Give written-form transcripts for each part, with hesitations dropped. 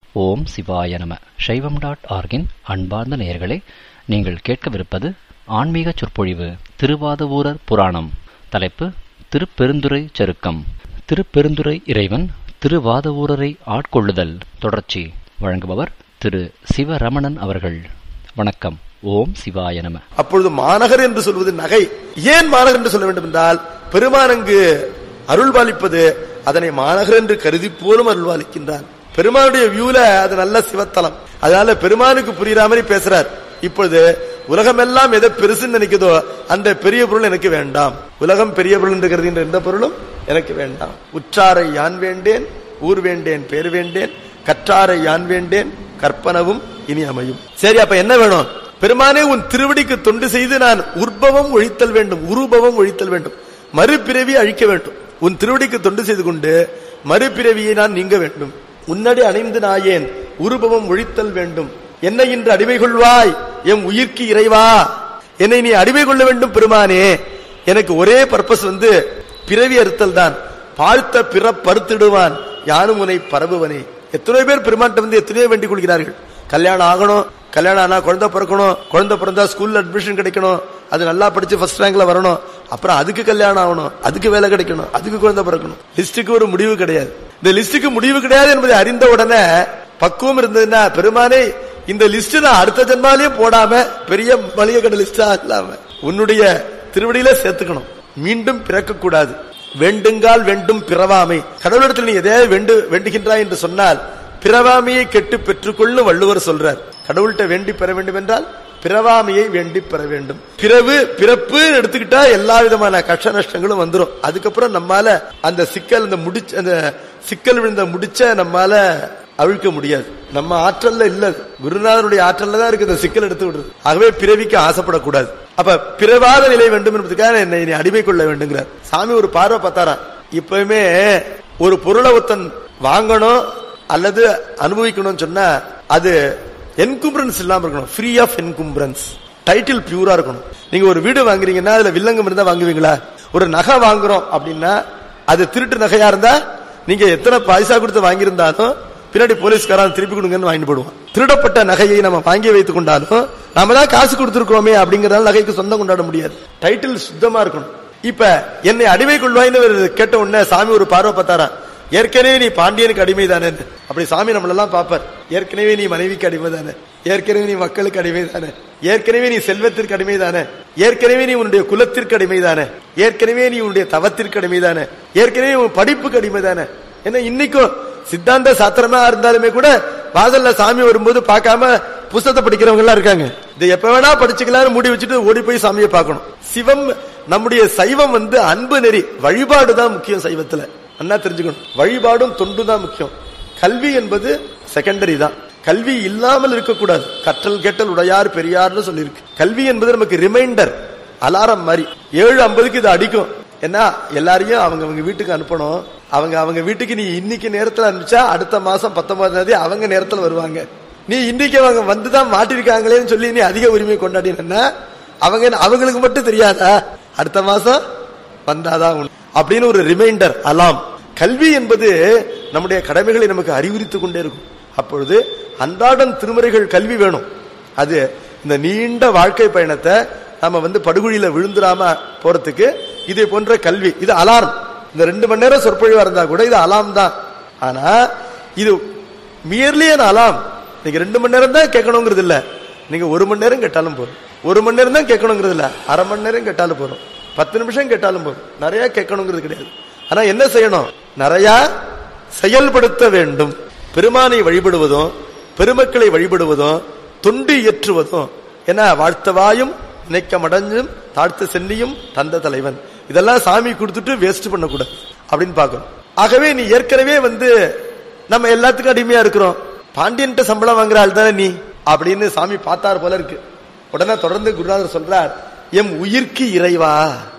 ஓம் சிவாய நம. சைவம்.org-இன் அன்பார்ந்த நேயர்களே, நீங்கள் கேட்கவிருப்பது ஆன்மீக சொற்பொழிவு திருவாதவூரர் புராணம். தலைப்பு திருப்பெருந்துறை சருக்கம். திருப்பெருந்துறை இறைவன் திருவாதவூரரை ஆட்கொள்ளுதல் தொடர்ச்சி. வழங்குபவர் திரு சிவரமணன் அவர்கள். வணக்கம். ஓம் சிவாய நம. அப்பொழுது மாநகர் என்று சொல்வது நகை. ஏன் மாநகர் என்று சொல்ல வேண்டும் என்றால், பெருமானங்கு அருள்பாலிப்பது அதனை மாநகர் என்று கருதி போலும் அருள்பாலிக்கின்றான். பெருமானுடைய வியூல அது நல்ல சிவத்தலம். அதனால பெருமானுக்கு புரியுற மாதிரி பேசுறார். இப்பொழுது உலகமெல்லாம் எதை பெருசுன்னு நினைக்குதோ அந்த பெரிய பொருள் எனக்கு வேண்டாம். உலகம் பெரிய பொருள் என்று கருதுகின்ற எந்த பொருளும் எனக்கு வேண்டாம். உற்றாரை யான் வேண்டேன், ஊர் வேண்டேன், பேர் வேண்டேன், கற்றாரை யான் வேண்டேன், கற்பனவும் இனி அமையும். சரி, அப்ப என்ன வேணும்? பெருமானே, உன் திருவடிக்கு தொண்டு செய்து நான் உற்பவம் ஒழித்தல் வேண்டும், உருபவம் ஒழித்தல் வேண்டும், மறுபிறவி அழிக்க வேண்டும். உன் திருவடிக்கு தொண்டு செய்து கொண்டு மறுபிறவியை நான் நீங்க வேண்டும். உன்னடி அணைந்து நாயேன் உருபவம் ஒழித்தல் வேண்டும். என்னை இன்று அடிமை கொள்வாய் எம் உயிர்க்கு இறைவா, என்னை நீ அடிமை கொள்ள வேண்டும் பெருமானே. எனக்கு ஒரே பர்பஸ் பிறவி அறுத்தல் தான். பார்த்த பிற பருத்திடுவான் யானும் உனை பரவுவனே. எத்தனை பேர் பெருமான்ட்ட எத்தனையோ வேண்டிக் கொள்கிறார்கள். கல்யாணம் ஆகணும், கல்யாணம் ஆனா குழந்தை பிறக்கணும், குழந்தை பிறந்தா ஸ்கூல்ல அட்மிஷன் கிடைக்கணும், அது நல்லா படிச்சு ஃபர்ஸ்ட் ரேங்க்ல வரணும், அப்புறம் அதுக்கு கல்யாணம் ஆகணும், அதுக்கு வேலை கிடைக்கணும், அதுக்கு குழந்தை பிறக்கணும். லிஸ்டுக்கு ஒரு முடிவு கிடையாது. இந்த லிஸ்டுக்கு முடிவு கிடையாது என்பதை அறிந்த உடனே பக்குவம் இருந்ததுன்னா, பெருமானே இந்த லிஸ்ட் நான் அடுத்த ஜென்மாலேயே போடாம பெரிய மளிகை கடை லிஸ்டா இல்லாம உன்னுடைய திருவடியில சேர்த்துக்கணும். மீண்டும் பிறக்க கூடாது. வேண்டுங்கால் வேண்டும் பிறவாமை. கடவுளிடத்தில் நீ எதையாவது வேண்டுகின்றாய் என்று சொன்னால் பிறவாமையை கெட்டு பெற்றுக்கொள்ளும் வள்ளுவர் சொல்றார். கடவுள்கிட்ட வேண்டி பெற வேண்டும் என்றால் பிறவாமையை வேண்டி பெற வேண்டும். பிறப்பு எடுத்துக்கிட்டா எல்லா விதமான கஷ்ட நஷ்டங்களும் வந்துடும். அதுக்கப்புறம் நம்மால அந்த சிக்கல் விழுந்த முடிச்ச நம்மால அவிழ்க்க முடியாது. நம்ம ஆற்றல்ல இல்ல, குருநாதனுடைய ஆற்றல்ல தான் இருக்கு இந்த சிக்கல் எடுத்து விடுறது. ஆகவே பிறவிக்கு ஆசைப்படக்கூடாது. அப்ப பிறவாத நிலை வேண்டும் என்பதுக்காக என்னை அடிமை கொள்ள வேண்டுங்கிறார். சாமி ஒரு பார்வை பார்த்தாராம். இப்பவுமே ஒரு பொருளை ஒருத்தன் வாங்கணும் அல்லது அனுபவிக்கணும்னு சொன்னா அது என்கும்பரன்ஸ் இல்லாம இருக்கணும். Free of encumbrance. டைட்டில் பியூரா இருக்கணும். நீங்க ஒரு வீடு வாங்குறீங்கன்னா அதுல வில்லங்கம் இருந்தா வாங்குவீங்களா? ஒரு நகை வாங்குறோம் அப்படின்னா அது திருட்டு நகையா இருந்தா நீங்க எத்தனை பைசா கொடுத்து வாங்கியிருந்தாலும் பின்னாடி போலீஸ்காரன் திருப்பி கொடுங்கன்னு வாங்கிட்டு போடுவான். திருடப்பட்ட நகையை நம்ம வாங்கி வைத்துக் கொண்டாலும் நாம தான் காசு கொடுத்திருக்கிறோமே அப்படிங்கறதால நகைக்கு சொந்தம் கொண்டாட முடியாது. டைட்டில் சுத்தமா இருக்கணும். இப்ப என்னை அடிமை கொள்வாயின்னு கேட்ட உடனே சாமி ஒரு பார்வை பார்த்தாரா. ஏற்கனவே நீ பாண்டியனுக்கு அடிமை தானே. அப்படி சாமி நம்மளெல்லாம் பார்ப்பார். ஏற்கனவே நீ மனைவிக்கு அடிமை தானே, ஏற்கனவே நீ மக்களுக்கு அடிமை தானே, ஏற்கனவே நீ செல்வத்திற்கு அடிமை தானே, ஏற்கனவே நீ உன்னுடைய குலத்திற்கு அடிமை தானே, ஏற்கனவே நீ உன்னுடைய தவத்திற்கு அடிமை தானே, ஏற்கனவே உன் படிப்புக்கு அடிமை தானே. ஏன்னா இன்னைக்கும் சித்தாந்த சாத்திரமா இருந்தாலுமே கூட வாசல்ல சாமி வரும்போது பார்க்காம புத்தகத்தை படிக்கிறவங்க எல்லாம் இருக்காங்க. இதை எப்ப வேணா படிச்சுக்கலாம் மூடி வச்சுட்டு ஓடி போய் சாமியை பார்க்கணும். சிவம் நம்முடைய சைவம் அன்பு நெறி, வழிபாடுதான் முக்கியம். சைவத்துல அண்ணா தெரிஞ்சுக்கணும், வழிபாடும் தொண்டு தான் முக்கியம். கல்வி என்பது செகண்டரி தான். கல்வி இல்லாமல் இருக்கக்கூடாது. கற்றல் கேட்டல் உடையார் பெரியார்னு சொல்லியிருக்கு. கல்வி என்பது நமக்கு ரிமைண்டர், அலாரம் மாதிரி. 7:50 இது அடிக்கும். ஏன்னா எல்லாரையும் அவங்க வீட்டுக்கு அனுப்பணும். அவங்க வீட்டுக்கு நீ இன்னைக்கு நேரத்தில் அனுப்பிச்சா அடுத்த மாசம் 19 அவங்க நேரத்தில் வருவாங்க. நீ இன்னைக்கு அவங்க வந்துதான் மாட்டிருக்காங்களேன்னு சொல்லி நீ அதிக உரிமை கொண்டாடினா அவங்களுக்கு மட்டும் தெரியாதா அடுத்த மாசம் வந்தாதான் அப்படின்னு ஒரு ரிமைண்டர், அலாம். கல்வி என்பது நம்முடைய கடமைகளை நமக்கு அறிவுறுத்திக் கொண்டே இருக்கும். அப்பொழுது அன்றாடம் திருமுறைகள் கல்வி வேணும். அது இந்த நீண்ட வாழ்க்கை பயணத்தை நம்ம படுகொழியில விழுந்துடாம போறதுக்கு இதே போன்ற கல்வி, இது அலாரம். இந்த 2 மணி நேரம் சொற்பொழிவா இருந்தா கூட இது அலாம் தான். ஆனா இது மியர்லி அலாம். நீங்க 2 மணி நேரம் தான் கேட்கணுங்கிறது இல்ல, நீங்க 1 மணி நேரம் கேட்டாலும் போதும். 1 மணி நேரம் தான் கேட்கணுங்கிறது இல்ல, அரை மணி நேரம் கேட்டாலும் போதும், 10 நிமிஷம் கேட்டாலும் போதும். நிறைய கேட்கணுங்கிறது கிடையாது. ஆனா என்ன செய்யணும்? நிறைய செயல்படுத்த வேண்டும். பெருமானை வழிபடுவதும் பெருமக்களை வழிபடுவதும் தொண்டு இயற்றுவதும் என்ன, வாழ்த்தவாயும் நினைக்க மடஞ்சும் தாழ்த்த சென்னியும் தந்த தலைவன், இதெல்லாம் சாமி கொடுத்துட்டு வேஸ்ட் பண்ணக்கூடாது அப்படின்னு பாக்கணும். ஆகவே நீ ஏற்கனவே நம்ம எல்லாத்துக்கும் அடிமையா இருக்கிறோம். பாண்டியன்ட்ட சம்பளம் வாங்குற ஆள் தானே நீ அப்படின்னு சாமி பார்த்தார் போல இருக்கு. உடனே தொடர்ந்து குருநாதர் சொல்றார், எம் உயிர்க்கு இறைவா.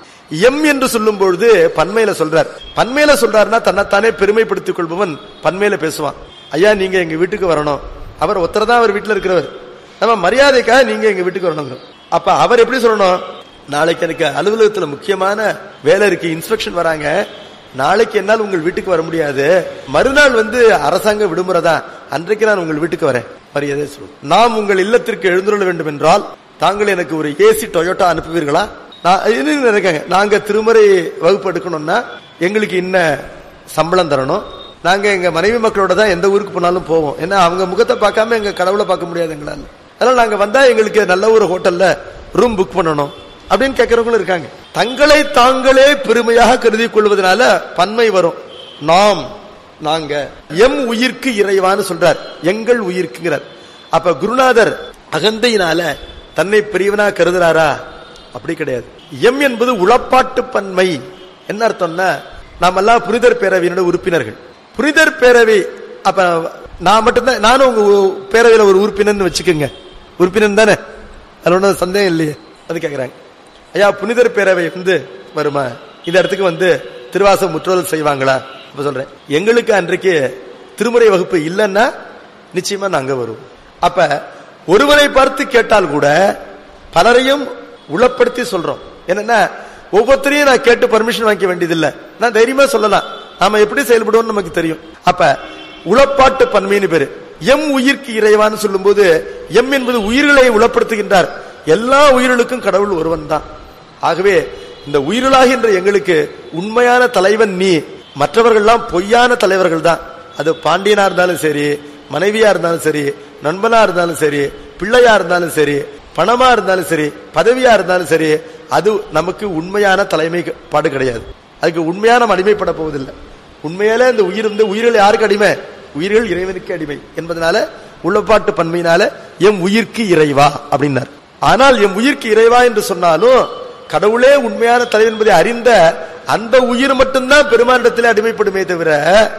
எம் என்று சொல்லும் பொழுது பன்மையில சொல்றார். பன்மையில சொல்றாருன்னா தன்னைத்தானே பெருமைப்படுத்திக் கொள்பவன் பன்மையில பேசுவான். ஐயா நீங்க எங்க வீட்டுக்கு வரணும். அவர் ஒருத்தர் அவர் வீட்டுல இருக்கிறவர். நம்ம மரியாதைக்காக நீங்க எங்க வீட்டுக்கு வரணும். அப்ப அவர் எப்படி சொல்லணும்? நாளைக்கு எனக்கு அலுவலகத்துல முக்கியமான வேலை இருக்கு, இன்ஸ்பெக்ஷன் வராங்க, நாளைக்கு என்னால் உங்கள் வீட்டுக்கு வர முடியாது, மறுநாள் அரசாங்க விடுமுறை தான், அன்றைக்கு நான் உங்கள் வீட்டுக்கு வரேன். மரியாதை சொல்லும். நாம் உங்கள் இல்லத்திற்கு எழுந்துள்ள வேண்டும் என்றால் தாங்கள் எனக்கு ஒரு ஏசி டொயோட்டா அனுப்புவீர்களா? நாங்க திருமுறை வகுப்பு எடுக்கணும்னா எங்களுக்கு இன்ன சம்பளம் தரணும், நாங்க எங்க மனைவி மக்களோட தான் எந்த ஊருக்கு போனாலும் போவோம், ஏன்னா அவங்க முகத்தை பார்க்காம எங்க கடவுளை பார்க்க முடியாது எங்களால, அதனால நாங்க வந்தா எங்களுக்கு நல்ல ஒரு ஹோட்டல்ல ரூம் புக் பண்ணணும் அப்படின்னு கேட்கறவங்களும் இருக்காங்க. தங்களை தாங்களே பெருமையாக கருதி கொள்வதனால பன்மை வரும். நாம், நாங்க, எம் உயிர்க்கு இறைவான்னு சொல்றார், எங்கள் உயிர்க்குங்கிறார். அப்ப குருநாதர் அகந்தையினால தன்னை பெரியவனா கருதுறாரா? அப்படி கிடையாது. எம் என்பது உளப்பாட்டு பன்மை. என்ன அர்த்தம்னா, நாம் எல்லாம் புனிதர் பேரவையினுடைய உறுப்பினர்கள். புனிதர் பேரவை, அப்ப நான் மட்டும்தான், நானும் உங்க பேரவையில ஒரு உறுப்பினர் வச்சுக்கோங்க, உறுப்பினர் தானே, அது ஒன்றும் சந்தேகம் இல்லையே. அது கேட்கிறாங்க, ஐயா புனிதர் பேரவை வருமா, இந்த இடத்துக்கு திருவாசம் முற்றோதல் செய்வாங்களா? அப்ப சொல்றேன், எங்களுக்கு அன்றைக்கு திருமுறை வகுப்பு இல்லைன்னா நிச்சயமா நாங்க வருவோம். அப்ப ஒருவரை பார்த்து கேட்டால் கூட பலரையும் உளப்படுத்தி சொல்றோம். என்னன்னா, ஒவ்வொருத்தரையும் நான் கேட்டு பர்மிஷன் வாங்கிக்க வேண்டியதில்லை, நான் தைரியமா சொல்லலாம், நாம எப்படி செயல்படுவோம் நமக்கு தெரியும். அப்ப உளப்பாட்டு பன்மைன்னு பேரு. எம் உயிர்க்கு இறைவான்னு சொல்லும் போது எம் என்பது உயிர்களை உளப்படுத்துகின்றார். எல்லா உயிர்களுக்கும் கடவுள் ஒருவன் தான். ஆகவே இந்த உயிர்களாகின்ற எங்களுக்கு உண்மையான தலைவன் நீ, மற்றவர்கள்லாம் பொய்யான தலைவர்கள் தான். அது பாண்டியனா இருந்தாலும் சரி, மனைவியா இருந்தாலும் சரி, நண்பனா இருந்தாலும் சரி, பிள்ளையா இருந்தாலும் சரி, பணமா இருந்தாலும் சரி, பதவியா இருந்தாலும் சரி, அது நமக்கு உண்மையான தலைமை பாடு கிடையாது. அதுக்கு உண்மையான அடிமைப்பட போவதில்லை. உண்மையிலே இந்த உயிர் உயிர்கள் யாருக்கு அடிமை? உயிர்கள் இறைவனுக்கு அடிமை என்பதனால உள்ளப்பாட்டு பன்மையினால எம் உயிர்க்கு இறைவா அப்படின்னார். ஆனால் எம் உயிர்க்கு இறைவா என்று சொன்னாலும் கடவுளே உண்மையான தலைவன் என்பதை அறிந்த அந்த உயிர் மட்டும்தான் பெருமானிடத்திலே அடிமைப்படுமே தவிர,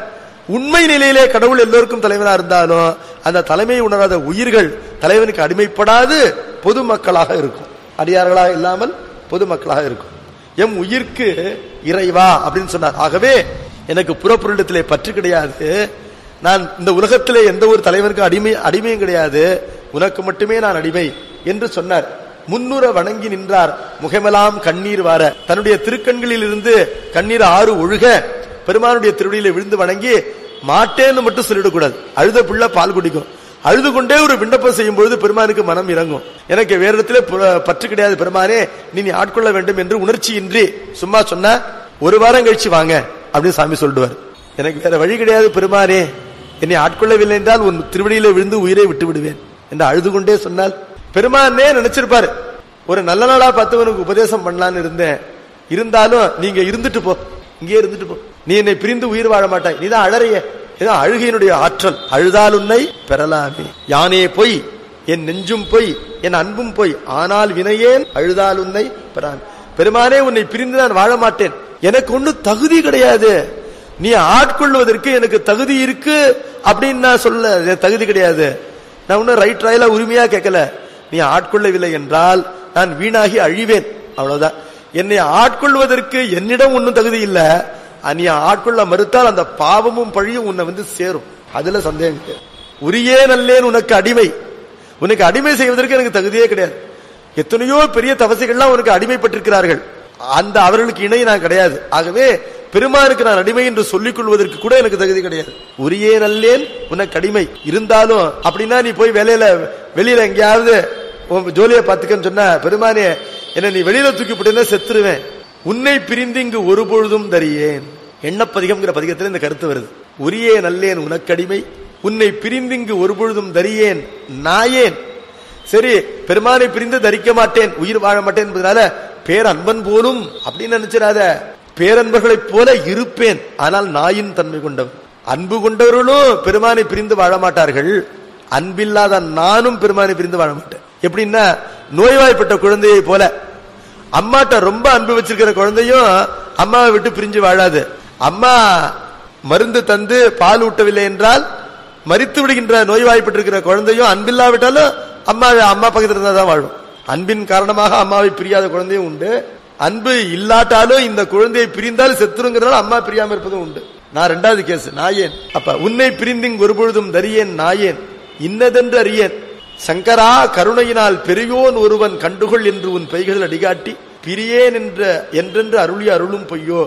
உண்மை நிலையிலே கடவுள் எல்லோருக்கும் தலைவனா இருந்தாலும் அந்த தலைமையை உணராத உயிர்கள் தலைவனுக்கு அடிமைப்படாது பொதுமக்களாக இருக்கும், அடியார்களாக இல்லாமல் பொதுமக்களாக இருக்கும். எம் உயிர்க்கு இறைவா அப்படின்னு சொன்னார். ஆகவே எனக்கு புறப்பொருளிடத்திலே பற்று கிடையாது, நான் இந்த உலகத்திலே எந்த ஒரு தலைவனுக்கு அடிமையும் கிடையாது, உனக்கு மட்டுமே நான் அடிமை என்று சொன்னார். முன்னுற வணங்கி நின்றார், முகமெல்லாம் கண்ணீர் வார, தன்னுடைய திருக்கண்களில் இருந்து கண்ணீர் ஆறு ஒழுக பெருமானுடைய திருவடியில விழுந்து வணங்கி, மாட்டேன்னு மட்டும் சொல்லிடக்கூடாது, அழுத பிள்ளை பால் குடிக்கும், அழுது கொண்டே ஒரு விண்ணப்பம் செய்யும் பொழுது பெருமானுக்கு மனம் இறங்கும். எனக்கு வேற இடத்துல பற்று கிடையாது பெருமானே, நீ ஆட்கொள்ள வேண்டும் என்று உணர்ச்சியின்றி சும்மா சொன்ன ஒரு வாரம் கழிச்சு வாங்க அப்படின்னு சாமி சொல்லிடுவார். எனக்கு வேற வழி கிடையாது பெருமானே, என்னை ஆட்கொள்ளவில்லை என்றால் உன் திருவடியில விழுந்து உயிரை விட்டு விடுவேன் என்று அழுது கொண்டே சொன்னால் பெருமானே நினைச்சிருப்பாரு, ஒரு நல்ல நாளா பார்த்து உனக்கு உபதேசம் பண்ணலான்னு இருந்தேன், இருந்தாலும் நீங்க இருந்துட்டு போ, இங்கே இருந்துட்டு போ, நீ என்னை பிரிந்து உயிர் வாழ மாட்டாய், நீதான் அழறைய, இதான் அழுகையினுடைய ஆற்றல், அழுதால் உன்னை பெறலாமே, யானே பொய் என் நெஞ்சும் பொய் என் அன்பும் பொய், ஆனால் வினையேன் அழுதால் உன்னை பெறான். பெருமானே உன்னை பிரிந்து நான் வாழ மாட்டேன், எனக்கு ஒன்னும் தகுதி கிடையாது, நீ ஆட்கொள்வதற்கு எனக்கு தகுதி இருக்கு அப்படின்னு நான் சொல்ல, தகுதி கிடையாது, நான் ஒன்னும் ரைட் ராயலா உரிமையா கேட்கல, நீ ஆட்கொள்ளவில்லை என்றால் நான் வீணாகி அழிவேன், அவ்வளவுதான். என்னை ஆட்கொள்வதற்கு என்னிடம் ஒன்னும் தகுதி இல்ல, நீ ஆட்கொள்ள மறுத்தால் அந்த பாவமும் பழியும் உன்னை சேரும், அதுல சந்தேகம். உரியே நல்லேன் உனக்கு அடிமை, உனக்கு அடிமை செய்வதற்கு எனக்கு தகுதியே கிடையாது. எத்தனையோ பெரிய தவசிகள்லாம் உனக்கு அடிமைப்பட்டிருக்கிறார்கள், அந்த அவர்களுக்கு இணை நான் கிடையாது. ஆகவே பெருமானுக்கு நான் அடிமை என்று சொல்லிக் கொள்வதற்கு கூட எனக்கு தகுதி கிடையாது. உரியே நல்லேன் உனக்கு அடிமை இருந்தாலும் அப்படின்னா நீ போய் வெளியில எங்கேயாவது ஜோலியை பார்த்துக்கன்னு சொன்ன, பெருமானே என்ன நீ வெளியில தூக்கி போட்டேன்னா செத்துருவேன், உன்னை பிரிந்து இங்கு ஒரு பொழுதும் தரியேன். எண்ணப்பதிகம்ங்கிற பதிகத்தில் இந்த கருத்து வருது. உரியே நல்லேன் உனக்கு அடிமை, உன்னை பிரிந்து இங்கு ஒரு பொழுதும் தரியேன் நாயேன். சரி, பெருமானை பிரிந்து தரிக்க மாட்டேன், உயிர் வாழ மாட்டேன் என்பதனால பேரன்பன் போலும் அப்படின்னு நினைச்சிடாத, பேரன்பர்களைப் போல இருப்பேன், ஆனால் நாயின் தன்மை கொண்டவன். அன்பு கொண்டவர்களும் பெருமானை பிரிந்து வாழ மாட்டார்கள், அன்பில்லாத நானும் பெருமானை பிரிந்து வாழ மாட்டேன். எப்படின்னா, நோய்வாய்ப்பட்ட குழந்தையை போல, அம்மாட்ட ரொம்ப அன்பு வச்சிருக்கிற குழந்தையும் அம்மாவை விட்டு பிரிஞ்சு வாழாது. அம்மா மருந்து தந்து பால் ஊட்டவில்லை என்றால் மரித்து விடுகின்ற நோய்வாய்ப்பட்டிருக்கிற குழந்தையும் அன்பில்லாவிட்டாலும் அம்மா பக்கத்தில் இருந்தா தான் வாழும். அன்பின் காரணமாக அம்மாவை பிரியாத குழந்தையும் உண்டு, அன்பு இல்லாட்டாலும் இந்த குழந்தையை பிரிந்தால் செத்துருங்கிறதால அம்மா பிரியாம இருப்பதும் உண்டு. நான் ரெண்டாவது கேஸ் நாயேன். அப்ப உன்னை பிரிந்திங் ஒரு பொழுதும் தரியேன் நாயேன் இன்னதென்று அறியேன், சங்கரா கருணையினால் பெரியோன் ஒருவன் கண்டுகொள் என்று உன் பெய்கள் அடிகாட்டி பிரியேன் என்றென்று அருளிய அருளும் பொய்யோ,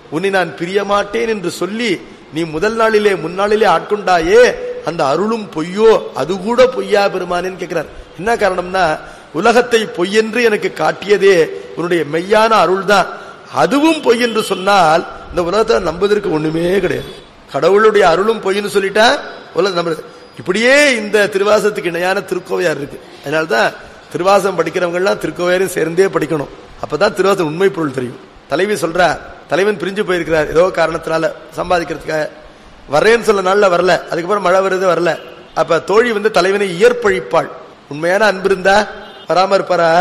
உன்னை நான் பிரிய மாட்டேன் என்று சொல்லி நீ முதல் நாளிலே முன்னாளிலே ஆட்கொண்டாயே, அந்த அருளும் பொய்யோ, அது கூட பொய்யா பெருமானேன்னு கேட்கிறார். என்ன காரணம்னா, உலகத்தை பொய்யென்று எனக்கு காட்டியதே உன்னுடைய மெய்யான அருள் தான். அதுவும் பொய் என்று சொன்னால் இந்த உலகத்தை நம்புவதற்கு ஒண்ணுமே கிடையாது. கடவுளுடைய அருளும் பொய்ன்னு சொல்லிட்டா உலகம் நம்புறது. இப்படியே இந்த திருவாசத்துக்கு இணையான திருக்கோவையார் இருக்கு. அதனால்தான் திருவாசம் படிக்கிறவங்க எல்லாம் திருக்கோவையாரையும் சேர்ந்தே படிக்கணும். அப்பதான் திருவாசம் உண்மை பொருள் தெரியும். தலைவி சொல்ற, தலைவன் பிரிஞ்சு போயிருக்கிறார், ஏதோ காரணத்தினால சம்பாதிக்கிறதுக்காக வரேன்னு சொல்ல நாள்ல வரல, அதுக்கப்புறம் மழை வருது வரல. அப்ப தோழி தலைவனை இயற்பழிப்பாள். உண்மையான அன்பு இருந்தா வராம இருப்பாரா?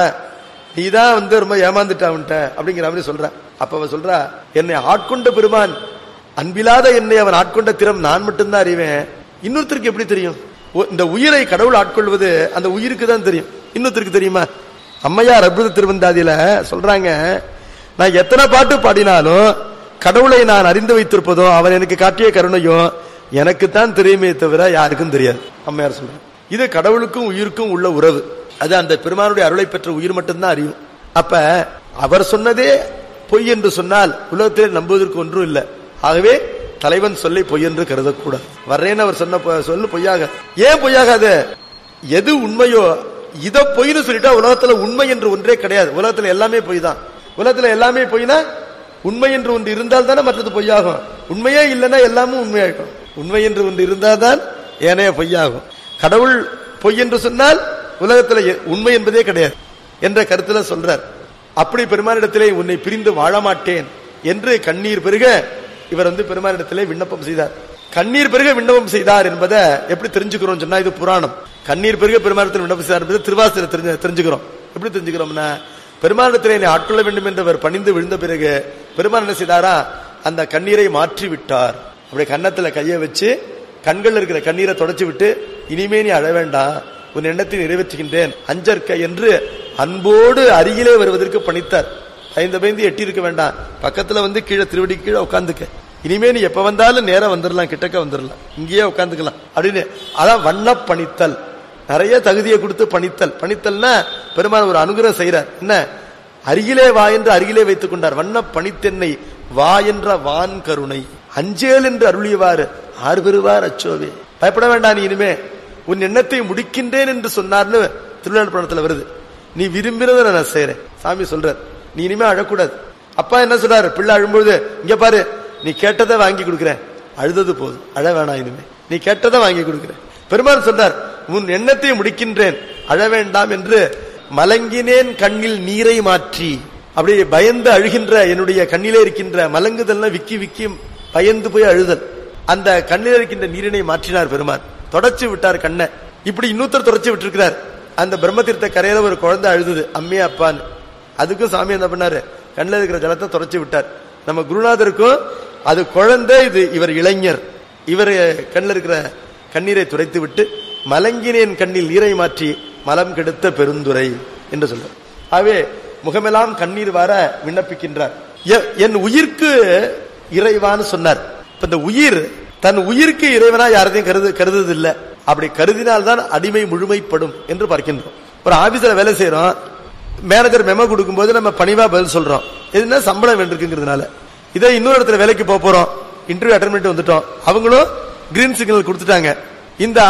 நீதான் ரொம்ப ஏமாந்துட்டான்ட்ட அப்படிங்கிற மாதிரி சொல்ற. அப்ப அவ சொல்ற, என்னை ஆட்கொண்ட பெருமான், அன்பில்லாத என்னை அவன் ஆட்கொண்ட திறம் நான் மட்டும்தான் அறிவேன், இன்னொருத்தருக்கு எப்படி தெரியும்? இந்த உயிரை கடவுள் ஆட்கொள்வது அந்த உயிருக்கு தான் தெரியும், இன்னொருத்தருக்கு தெரியுமா? அம்மையார் அற்புத திருவந்தாதியில சொல்றாங்க, நான் எத்தனை பாட்டு பாடினாலும் கடவுளை நான் அறிந்து வைத்திருப்பதோ அவன் எனக்கு காட்டிய கருணையும் எனக்குத்தான் தெரியுமே தவிர யாருக்கும் தெரியாது. அம்மையார் சொல்றாங்க, இது கடவுளுக்கும் உயிருக்கும் உள்ள உறவு. அது அந்த பெருமானுடைய அருளை பெற்ற உயிர் மட்டும்தான் அறியும். அப்ப அவர் சொன்னதே பொய் என்று சொன்னால் உலகத்திலே நம்புவதற்கு ஒன்றும் இல்லை. ஆகவே தலைவன் சொல்லை பொய் என்று கருதக்கூடாது. வர்றேன்னு அவர் சொன்ன சொல்லு பொய்யாக. ஏன் பொய்யாகாது? எது உண்மையோ இத பொய்னு சொல்லிட்டா உலகத்துல உண்மை என்று ஒன்றே கிடையாது. உலகத்துல எல்லாமே பொய் தான். உலகத்துல எல்லாமே பொய்னா உண்மை என்று ஒன்று இருந்தால் தானே மற்றது பொய்யாகும். உண்மையே இல்லைன்னா எல்லாமும் உண்மையாகும். உண்மை என்று ஒன்று இருந்தால் தான் ஏனைய பொய்யாகும். கடவுள் பொய் என்று சொன்னால் உலகத்துல உண்மை என்பதே கிடையாது என்ற கருத்துல சொல்றார். அப்படி பெருமானிடத்திலே உன்னை பிரிந்து வாழ மாட்டேன் என்று கண்ணீர் பெருக இவர் பெருமானிடத்திலே விண்ணப்பம் செய்தார். கண்ணீர் பெருக விண்ணப்பம் செய்தார் என்பதை எப்படி தெரிஞ்சுக்கிறோம் சொன்னா, இது புராணம். கண்ணீர் பெருக பெருமானிடத்தில் விண்ணப்பம் செய்தார் என்பதை திருவாசகத்தில் தெரிஞ்சுக்கிறோம். எப்படி தெரிஞ்சுக்கிறோம்னா, பெருமானிடத்திலே என்னை ஆட்கொள்ள வேண்டும் என்று அவர் பணிந்து விழுந்த பிறகு பெருமான் என்ன செய்தாரா, அந்த கண்ணீரை மாற்றி விட்டார். அப்படி கன்னத்துல கையை வச்சு கண்கள் இருக்கிற கண்ணீரை தொடச்சு விட்டு, இனிமே நீ அழ வேண்டாம், உன் எண்ணத்தை நிறைவேற்றுகின்றேன், அஞ்சற்க என்று அன்போடு அருகிலே வருவதற்கு பணித்தார். பயந்து எட்டி இருக்க வேண்டாம், பக்கத்துல கீழே திருவடி கீழே உட்காந்துக்க, இனிமே நீ எப்ப வந்தாலும் நேரம் வந்துடலாம், கிட்டக்க வந்துடலாம், இங்கேயே உட்காந்துக்கலாம் அப்படின்னு. அதான் வண்ண பணித்தல். நிறைய தகுதியை கொடுத்து பணித்தல். பணித்தல்னா பெருமாள் ஒரு அனுகிரகம் செய்யறார். என்ன, அருகிலே வா என்று அருகிலே வைத்துக் கொண்டார். வண்ண பணித்தென்னை வா என்ற வான் கருணை அஞ்சேல் என்று அருளியவாறு ஆறு பெறுவார் அச்சோவே. பயப்பட வேண்டாம், நீ இனிமே உன் எண்ணத்தை முடிக்கின்றேன் என்று சொன்னார்னு திருவிழா படத்துல வருது. நீ விரும்பினதை நான் செய்யறேன் சாமி சொல்றார். நீ இனிமே அழக்கூடாது. அப்பா என்ன சொல்றாரு, பிள்ளை அழும்போது, இங்க பாரு, நீ கேட்டதை வாங்கி கொடுக்குறேன், அழுதது போதும், அழ வேணாம், இனிமே நீ கேட்டதை வாங்கி கொடுக்குறேன். பெருமாள் சொல்றார், உன் எண்ணத்தை முடிக்கின்றேன், அழ வேண்டாம் என்று மலங்கினேன் கண்ணில் நீரை மாற்றி. அப்படியே பயந்து அழுகின்ற என்னுடைய கண்ணிலே இருக்கின்ற மலங்குதல் விக்கி விக்கி பயந்து போய் அழுதல், அந்த கண்ணில் இருக்கின்ற நீரினை மாற்றினார் பெருமான். தொடச்சு விட்டார் கண்ணை. இப்படி இன்னொருத்தர் தொடச்சு விட்டுருக்கிறார். அந்த பிரம்மதீர்த்த கரையில ஒரு குழந்தை அழுதுது, அம்மே அப்பான்னு. அதுக்கும் சாமி என்ன பண்ணாரு, கண்ணில் இருக்கிற ஜலத்தை தொடச்சு விட்டார். நம்ம குருநாதருக்கும் அது குழந்தை, இது இவர் இளைஞர். இவர் கண்ணில் இருக்கிற கண்ணீரை துடைத்து விட்டு மலங்கினேன் கண்ணில் நீரை மாற்றி மலம் கெடுத்த பெருந்துரை என்று சொல்றார். ஆகவே முகமெல்லாம் கண்ணீர் வர விண்ணப்பிக்கின்றார். என் உயிர்க்கு இறைவான்னு சொன்னார். இப்ப இந்த உயிர் தன் உயிருக்கு இறைவனா யாரையும் கருதுது இல்ல. அப்படி கருதினால்தான் அடிமை முழுமைப்படும் என்று பார்க்கின்றோம். ஒரு ஆபீஸ்ல வேலை செய்யறோம், மேனேஜர் மெமோ கொடுக்கும் போது நம்ம பணிவா பதில் சொல்றோம், எதுனா சம்பளம் வேண்டிருக்குங்கிறதுனால. இதே இன்னொரு இடத்துல வேலைக்கு போறோம், இன்டர்வியூ அட்டெண்ட் பண்ணிட்டு வந்துட்டோம், அவங்களும் கிரீன் சிக்னல் கொடுத்துட்டாங்க. இந்த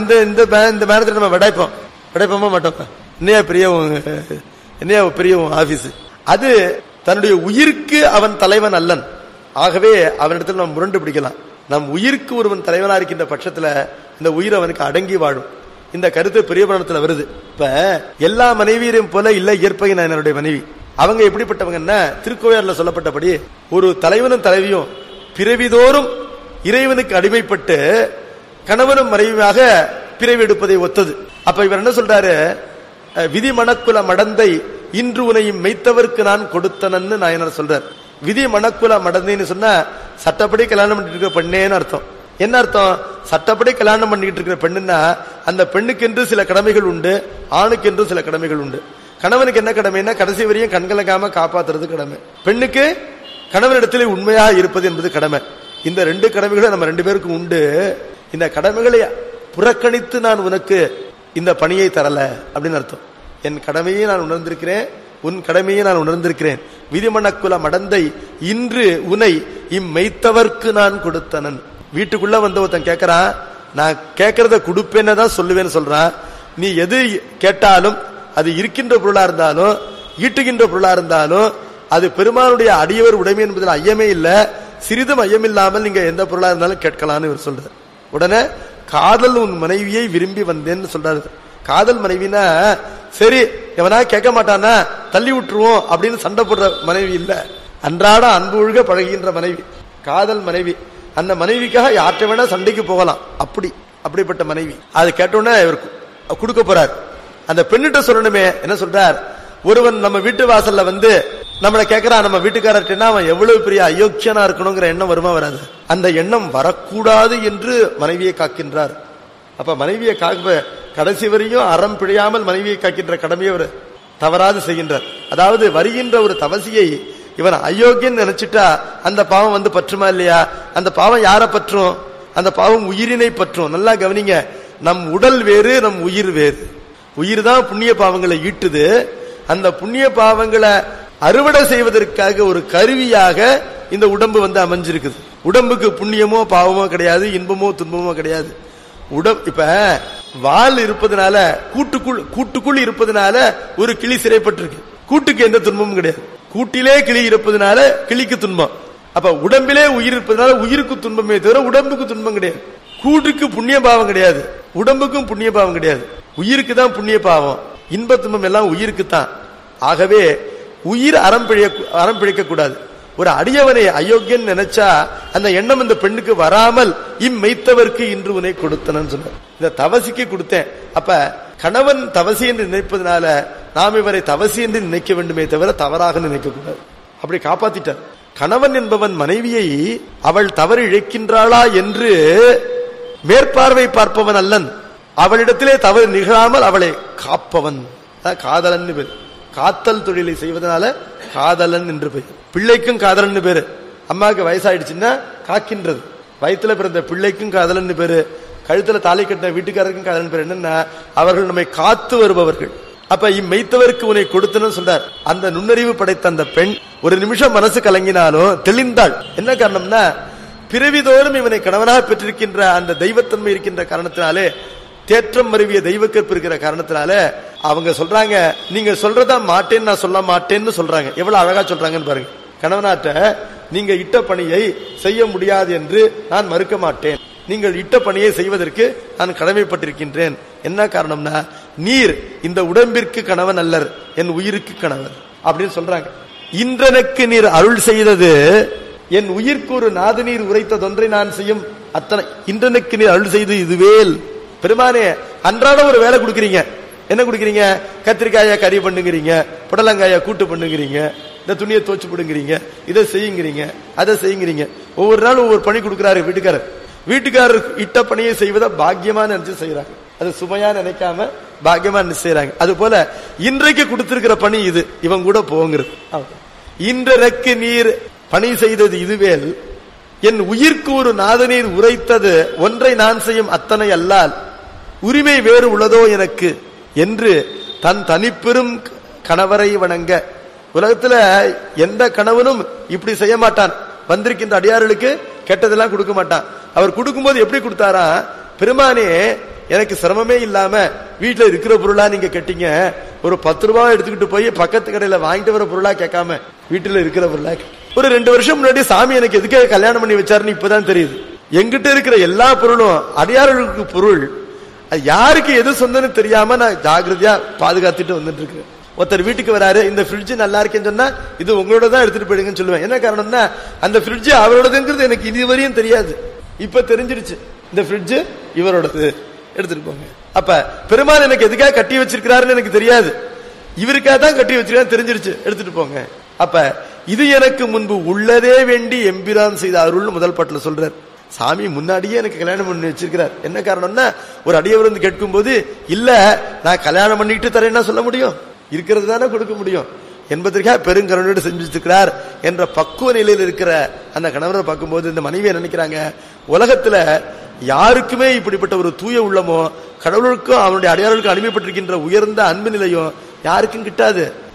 மேனேஜர் நம்ம விடைப்போமா மாட்டோம், என்னையா பெரிய ஆபீஸ். அது தன்னுடைய உயிருக்கு அவன் தலைவன் அல்லன். ஆகவே அவனிடத்தில் நாம் முரண்டு பிடிக்கலாம். நம் உயிருக்கு ஒருவன் தலைவனா இருக்கின்ற பட்சத்துல இந்த உயிர் அவனுக்கு அடங்கி வாழும். இந்த கருத்து பெரிய புராணத்துல வருது. இப்ப எல்லா மனைவியரையும் போல இல்ல இயற்பகை நாயனருடைய மனைவி. அவங்க எப்படிப்பட்டவங்கன்னா, திருக்கோயில சொல்லப்பட்டபடி ஒரு தலைவனும் தலைவியும் பிறவிதோறும் இறைவனுக்கு அடிமைப்பட்டு கணவனும் மனைவியாக பிறவி எடுப்பதை ஒத்தது. அப்ப இவர் என்ன சொல்றாரு, விதி மணக்குல மடந்தை இன்று உனையும் மெய்த்தவர்க்கு நான் கொடுத்தனன்னு நாயனர் சொல்றார். விதி மணக்குல மடந்தைன்னு சொன்னா சட்டப்படி கல்யாணம் பண்ணிட்டு இருக்கிற பெண்ணேன்னு அர்த்தம். என்ன அர்த்தம், சட்டப்படி கல்யாணம் பண்ணிட்டு இருக்கிற பெண்ணுன்னா அந்த பெண்ணுக்கு என்று சில கடமைகள் உண்டு, ஆணுக்கு என்று சில கடமைகள் உண்டு. கணவனுக்கு என்ன கடமைன்னா கடைசி வரையும் கண்கலக்காம காப்பாத்துறது கடமை. பெண்ணுக்கு கணவனிடத்திலே உண்மையாக இருப்பது என்பது கடமை. இந்த ரெண்டு கடமைகளும் நம்ம ரெண்டு பேருக்கும் உண்டு. இந்த கடமைகளை புறக்கணித்து நான் உனக்கு இந்த பணியை தரல அப்படின்னு அர்த்தம். என் கடமையை நான் உணர்ந்திருக்கிறேன், உன் கடமையை நான் உணர்ந்திருக்கிறேன். விதிமணக்குல மடந்தை இன்று உனை இம்மெய்த்தவர்க்கு நான் கொடுத்தனன். வீட்டுக்குள்ள வந்து ஒருத்தன் கேட்கறான், நான் கேட்கறத கொடுப்பேன்னு சொல்லுவேன்னு சொல்றான். நீ எது கேட்டாலும் அது இருக்கின்ற பொருளா இருந்தாலும் ஈட்டுகின்ற பொருளா இருந்தாலும் அது பெருமானுடைய அடியவர் உடைமை என்பதில் ஐயமே இல்ல, சிறிதும் ஐயமில்லாமல் நீங்க எந்த பொருளா இருந்தாலும் கேட்கலான்னு இவர் சொல்றார். உடனே காதல் உன் மனைவியை விரும்பி வந்தேன்னு சொல்றாரு. காதல் மனைவினா சரி எவனா கேட்க மாட்டானா தள்ளி விட்டுருவோம் அப்படின்னு சண்டை போடுற மனைவி இல்ல, அன்றாட அன்பு ஒழுக பழகின்ற மனைவி காதல் மனைவி. அந்த மனைவிக்காக யார்கிட்ட வேணா சண்டைக்கு போகலாம், அப்படிப்பட்ட மனைவி. அது கேட்டோன்னே இவர் கொடுக்க போறார். அந்த பெண்ணிட்ட சொல்லணுமே, என்ன சொல்றார், ஒருவன் நம்ம வீட்டு வாசல்ல வந்து நம்மளை கேட்கிறான், நம்ம வீட்டுக்காரர்னா அவன் எவ்வளவு பெரிய அயோக்கியனா இருக்கணுங்கிற எண்ணம் வருமா வராது? அந்த எண்ணம் வரக்கூடாது என்று மனைவியை காக்கின்றார். அப்ப மனைவியை கடைசி வரையும் அறம் பிழையாமல் மனைவியை காக்கின்ற கடமையை அவர் தவறாது செய்கின்றார். அதாவது வருகின்ற ஒரு தவசியை இவன் அயோக்கியன் நினைச்சிட்டா அந்த பாவம் வந்து பற்றுமா இல்லையா? அந்த பாவம் யாரை பற்றும்? அந்த பாவம் உயிரினை பற்றும். நல்லா கவனிங்க, நம் உடல் வேறு, நம் உயிர் வேறு. உயிர் தான் புண்ணிய பாவங்களை ஈட்டுது. அந்த புண்ணிய பாவங்களை அறுவடை செய்வதற்காக ஒரு கருவியாக இந்த உடம்பு வந்து அமைஞ்சிருக்குது. உடம்புக்கு புண்ணியமோ பாவமோ கிடையாது, இன்பமோ துன்பமோ கிடையாது. இப்ப வால் இருப்பதனால கூட்டுக்குள் இருப்பதனால ஒரு கிளி சிறைப்பட்டிருக்கு. கூட்டுக்கு எந்த துன்பமும் கிடையாது. கூட்டிலே கிளி இருப்பதனால கிளிக்கு துன்பம். அப்ப உடம்பிலே உயிர் இருப்பதனால உயிருக்கு துன்பமே தவிர உடம்புக்கு துன்பம் கிடையாது. கூட்டுக்கு புண்ணிய பாவம் கிடையாது, உடம்புக்கும் புண்ணிய பாவம் கிடையாது. உயிருக்கு தான் புண்ணிய பாவம், இன்ப துன்பம் எல்லாம் உயிருக்கு தான். ஆகவே உயிர் அறம் பிழைக்க கூடாது. ஒரு அடியவனை அயோக்கியன் நினைச்சா அந்த எண்ணம் இந்த பெண்ணுக்கு வராமல் இம்மெய்த்தவர்க்கு இன்று உனை கொடுத்தனன்னு சொன்னார். இந்த தவசிக்கு கொடுத்தேன். அப்ப கணவன் தவசி என்று நினைப்பதனால நாம் இவரை தவசி என்று நினைக்க வேண்டுமே தவிர தவறாக நினைக்க கூடாது. அப்படி காப்பாத்திட்டார். கணவன் என்பவன் மனைவியை அவள் தவறு இழைக்கின்றாளா என்று மேற்பார்வை பார்ப்பவன் அல்லன், அவளிடத்திலே தவறு நிகழாமல் அவளை காப்பவன். காதலன் பேர். காத்தல் தொழிலை செய்வதனால காதலன் என்று பெயர். பிள்ளைக்கும் காதலன் பேரு. அம்மாவுக்கு வயசாயிடுச்சுன்னா காக்கின்றது. வயிற்றுல பிறந்த பிள்ளைக்கும் காதலன் பேரு, கழுத்துல தாலி கட்டின வீட்டுக்காரருக்கும் காதலன் பேரு. என்னன்னா அவர்கள் நம்மை காத்து வருபவர்கள். அப்ப இம்மெய்த்தவருக்கு உன்னை கொடுத்தன்னு சொல்றார். அந்த நுண்ணறிவு படைத்த அந்த பெண் ஒரு நிமிஷம் மனசு கலங்கினாலும் தெளிந்தாள். என்ன காரணம்னா பிறவிதோறும் இவனை கணவனாக பெற்றிருக்கின்ற அந்த தெய்வத்தன்மை இருக்கின்ற காரணத்தினாலே, தேற்றம் மருவிய தெய்வ கற்பு இருக்கிற காரணத்தினால அவங்க சொல்றாங்க, நீங்க சொல்றதா மாட்டேன்னு நான் சொல்ல மாட்டேன்னு சொல்றாங்க. எவ்வளவு அழகா சொல்றாங்கன்னு பாருங்க. கணவனாட்ட நீங்க இட்ட பணியை செய்ய முடியாது என்று நான் மறுக்க மாட்டேன், நீங்கள் இட்ட பணியை செய்வதற்கு நான் கடமைப்பட்டிருக்கின்றேன். என்ன காரணம்னா நீர் இந்த உடம்பிற்கு கணவன் அல்லர், என் உயிருக்கு கணவன் அப்படின்னு சொல்றாங்க. இன்றனுக்கு நீர் அருள் செய்தது என் உயிர்க்கு ஒரு நாது நீர் உரைத்ததொன்றை நான் செய்யும் அத்தனை. இன்றனுக்கு நீர் அருள் செய்தது இதுவேல். பெருமானே, அன்றாட ஒரு வேலை கொடுக்குறீங்க. என்ன கொடுக்குறீங்க? கத்திரிக்காய கறி பண்ணுங்கிறீங்க, புடலங்காய கூட்டு பண்ணுங்கிறீங்க, இந்த துணியை தோச்சு போடுங்கிறீங்க, இதை செய்யுங்கிறீங்க, அதை செய்யுங்கிறீங்க. ஒவ்வொரு நாள் ஒவ்வொரு பணி கொடுக்குறாரு வீட்டுக்காரர். வீட்டுக்காரர் இட்ட பணியை செய்வதை பாக்கியமா நினைச்சு செய்யறாங்க. அது சுமையா நினைக்காம பாக்கியமா செய்யறாங்க. அது போல இன்றைக்கு கொடுத்திருக்கிற பணி இது, இவன் கூட போங்கிறது. இன்றைக்கு நீர் பணி செய்தது இதுவேல், என் உயிர்க்கு ஒரு நாதநீர் உரைத்தது ஒன்றை நான் செய்யும் அத்தனை அல்லால் உரிமை வேறு உள்ளதோ எனக்கு என்று தன் தனிப்பெரும் கணவரை வணங்க. உலகத்துல எந்த கணவனும் இப்படி செய்ய மாட்டான். வந்திருக்கின்ற அடியார்களுக்கு கெட்டதெல்லாம் கொடுக்க மாட்டான். அவர் கொடுக்கும்போது எப்படி கொடுத்தாரா, பெருமானே எனக்கு சிரமமே இல்லாம வீட்டுல இருக்கிற பொருளா நீங்க கேட்டீங்க, ஒரு 10 ரூபாய் எடுத்துக்கிட்டு போய் பக்கத்து கடையில வாங்கிட்டு வர பொருளா கேட்காம வீட்டுல இருக்கிற பொருளா. ஒரு 2 வருஷம் முன்னாடி சாமி எனக்கு எதுக்காக கல்யாணம் பண்ணி வச்சாருன்னு இப்பதான் தெரியுது. எங்கிட்ட இருக்கிற எல்லா பொருளும் அடியார்களுக்கு பொருள், யாருக்கு எது சொந்தன்னு தெரியாம நான் ஜாகிரதையா பாதுகாத்துட்டு வந்துட்டு இருக்கேன். ஒருத்தர் வீட்டுக்கு வராரு, இந்த ஃப்ரிட்ஜ் நல்லா இருக்கேன்னு சொன்னா இது உங்களோட தான் எடுத்துட்டு போயிடுங்கன்னு சொல்லுவேன். என்ன காரணம்னா அந்த ஃப்ரிட்ஜ் அவரோடதுங்கிறது எனக்கு இதுவரையும் தெரியாது. இப்ப தெரிஞ்சிருச்சு, இந்த ஃப்ரிட்ஜ் இவரோடது, எடுத்துட்டு போங்க. அப்ப பெருமாள் எனக்கு எதுக்காக கட்டி வச்சிருக்கிறாருன்னு எனக்கு தெரியாது, இவருக்காக தான் கட்டி வச்சிருக்காரு தெரிஞ்சிருச்சு, எடுத்துட்டு போங்க. அப்ப இது எனக்கு முன்பு உள்ளதே வேண்டி எம்பிரான் செய்த அருள் முதல் பாட்டுல சொல்றார். சாமி முன்னாடியே எனக்கு கல்யாணம் பண்ணி வச்சிருக்கிறார். என்ன காரணம்னா ஒரு அடியவர் வந்து கேட்கும் போது இல்ல நான் கல்யாணம் பண்ணிட்டு தரேன்னா சொல்ல முடியும், இருக்கிறது தானே கொடுக்க முடியும் என்பதற்காக பெருங்கருணோடு செஞ்சு வச்சிருக்கிறார் என்ற பக்குவ நிலையில் இருக்கிற அந்த கணவரை பார்க்கும்போது இந்த மனைவியை நினைக்கிறாங்க, உலகத்துல யாருக்குமே இப்படிப்பட்ட ஒரு தூய உள்ளமோ கடவுளுக்கும் அவனுடைய அடியார்களுக்கும் அனுப்பப்பட்டிருக்கின்ற உயர்ந்த அன்பு நிலையும் யாருக்கும் கிட்டாது.